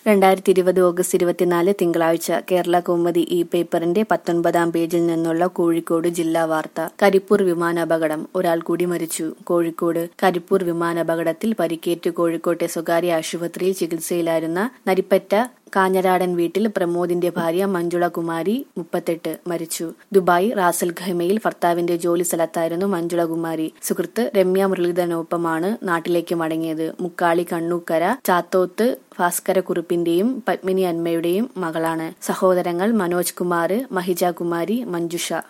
2020 August 24 തിങ്കളാഴ്ച കേരള കൗമുദി ഈ പേപ്പറിന്റെ 19-ാം പേജിൽ നിന്നുള്ള കോഴിക്കോട് ജില്ലാ വാർത്ത. കരിപ്പൂർ വിമാനാപകടം, ഒരാൾ കൂടി മരിച്ചു. കോഴിക്കോട് കരിപ്പൂർ വിമാനാപകടത്തിൽ പരിക്കേറ്റ് കോഴിക്കോട്ടെ സ്വകാര്യ ആശുപത്രിയിൽ ചികിത്സയിലായിരുന്ന നരിപ്പറ്റ കാഞ്ഞരാടൻ വീട്ടിൽ പ്രമോദിന്റെ ഭാര്യ മഞ്ജുള കുമാരി 38 മരിച്ചു. ദുബായ് റാസൽ ഖൈമയിൽ ഭർത്താവിന്റെ ജോലി സ്ഥലത്തായിരുന്നു മഞ്ജുള കുമാരി. സുഹൃത്ത് രമ്യ മുരളീധരനൊപ്പമാണ് നാട്ടിലേക്ക് മടങ്ങിയത്. മുക്കാളി കണ്ണൂക്കര ചാത്തോത്ത് ഭാസ്കരക്കുറുപ്പിന്റെയും പത്മിനി അന്മയുടെയും മകളാണ്. സഹോദരങ്ങൾ മനോജ് കുമാർ, മഹിജ കുമാരി, മഞ്ജുഷ.